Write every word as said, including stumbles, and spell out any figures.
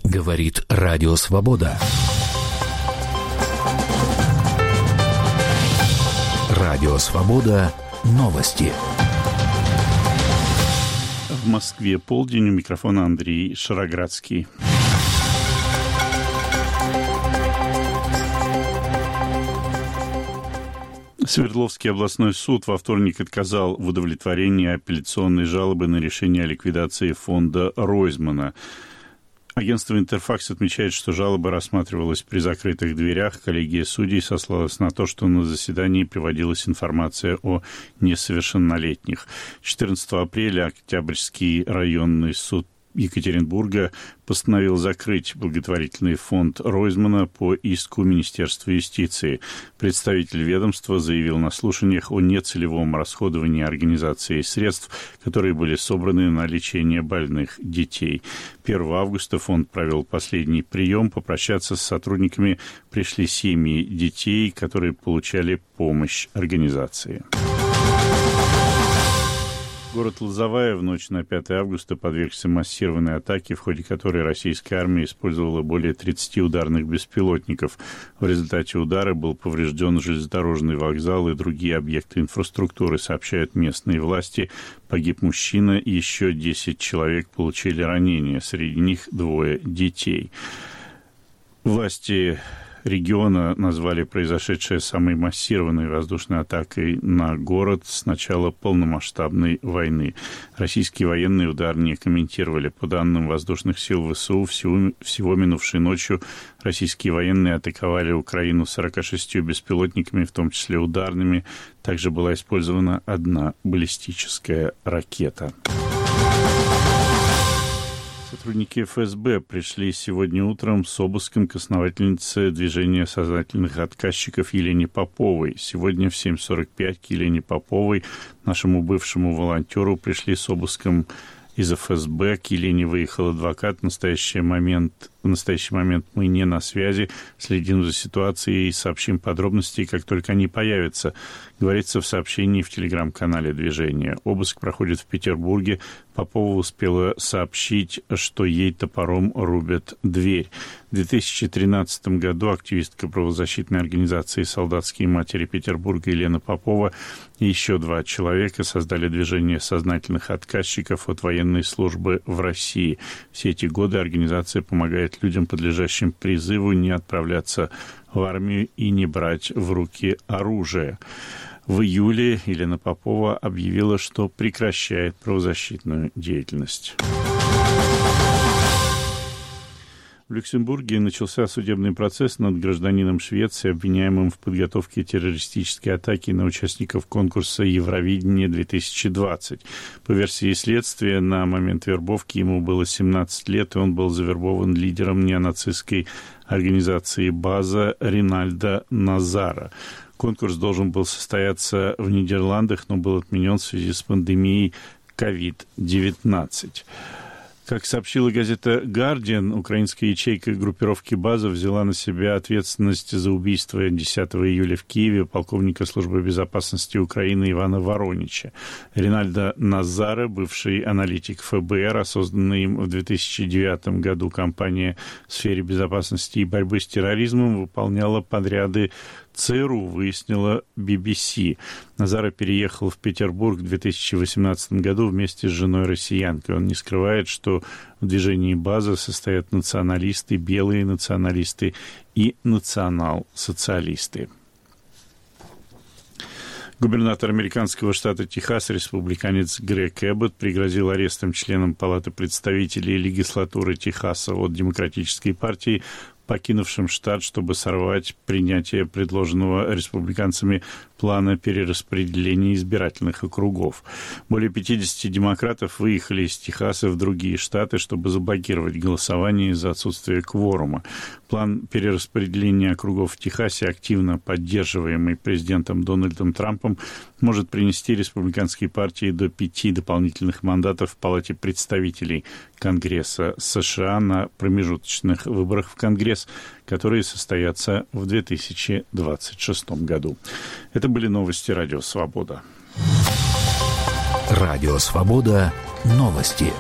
Говорит Радио Свобода. Радио Свобода. Новости. В Москве полдень. У микрофона Андрей Шароградский. Свердловский областной суд во вторник отказал в удовлетворении апелляционной жалобы на решение о ликвидации фонда Ройзмана. Агентство «Интерфакс» отмечает, что жалоба рассматривалась при закрытых дверях. Коллегия судей сослалась на то, что на заседании приводилась информация о несовершеннолетних. четырнадцатого апреля Октябрьский районный суд Екатеринбурга постановил закрыть благотворительный фонд Ройзмана по иску Министерства юстиции. Представитель ведомства заявил на слушаниях о нецелевом расходовании организации средств, которые были собраны на лечение больных детей. первого августа фонд провел последний прием. Попрощаться с сотрудниками пришли семьи детей, которые получали помощь организации. Город Лозовая в ночь на пятое августа подвергся массированной атаке, в ходе которой российская армия использовала более тридцати ударных беспилотников. В результате удара был поврежден железнодорожный вокзал и другие объекты инфраструктуры, сообщают местные власти. Погиб мужчина, и еще десять человек получили ранения, среди них двое детей. Власти региона назвали произошедшее самой массированной воздушной атакой на город с начала полномасштабной войны. Российские военные удар не комментировали. По данным воздушных сил ВСУ, всего, всего минувшей ночью российские военные атаковали Украину сорока шестью беспилотниками, в том числе ударными. Также была использована одна баллистическая ракета. Сотрудники эф эс бэ пришли сегодня утром с обыском к основательнице движения сознательных отказчиков Елене Поповой. Сегодня в семь сорок пять к Елене Поповой, нашему бывшему волонтеру, пришли с обыском из эф эс бэ. К Елене выехал адвокат. В настоящий момент, в настоящий момент мы не на связи. Следим за ситуацией и сообщим подробности, как только они появятся, говорится в сообщении в телеграм-канале движения. Обыск проходит в Петербурге. Попова успела сообщить, что ей топором рубят дверь. В две тысячи тринадцатом году активистка правозащитной организации «Солдатские матери Петербурга» Елена Попова и еще два человека создали движение сознательных отказчиков от военной службы в России. Все эти годы организация помогает людям, подлежащим призыву, не отправляться в армию и не брать в руки оружие. В июле Елена Попова объявила, что прекращает правозащитную деятельность. В Люксембурге начался судебный процесс над гражданином Швеции, обвиняемым в подготовке террористической атаки на участников конкурса «Евровидение-две тысячи двадцать». По версии следствия, на момент вербовки ему было семнадцать лет, и он был завербован лидером неонацистской организации «База» Ринальдо Назара. Конкурс должен был состояться в Нидерландах, но был отменен в связи с пандемией ковид девятнадцать. Как сообщила газета «Гардиан», украинская ячейка группировки «База» взяла на себя ответственность за убийство десятого июля в Киеве полковника службы безопасности Украины Ивана Воронича. Ринальдо Назара, бывший аналитик эф бэ эр, созданная им в две тысячи девятом году компания в сфере безопасности и борьбы с терроризмом, выполняла подряды ЦРУ, выяснила би би си. Назара переехал в Петербург в две тысячи восемнадцатом году вместе с женой-россиянкой. Он не скрывает, что в движении «База» состоят националисты, белые националисты и национал-социалисты. Губернатор американского штата Техас, республиканец Грег Эббот, пригрозил арестом членам Палаты представителей легислатуры Техаса от Демократической партии, покинувшим штат, чтобы сорвать принятие предложенного республиканцами плана перераспределения избирательных округов. Более пятидесяти демократов выехали из Техаса в другие штаты, чтобы заблокировать голосование из-за отсутствия кворума. План перераспределения округов в Техасе, активно поддерживаемый президентом Дональдом Трампом, может принести республиканской партии до пяти дополнительных мандатов в Палате представителей Конгресса США на промежуточных выборах в Конгресс, которые состоятся в две тысячи двадцать шестом году. Это были новости Радио Свобода. Радио Свобода. Новости.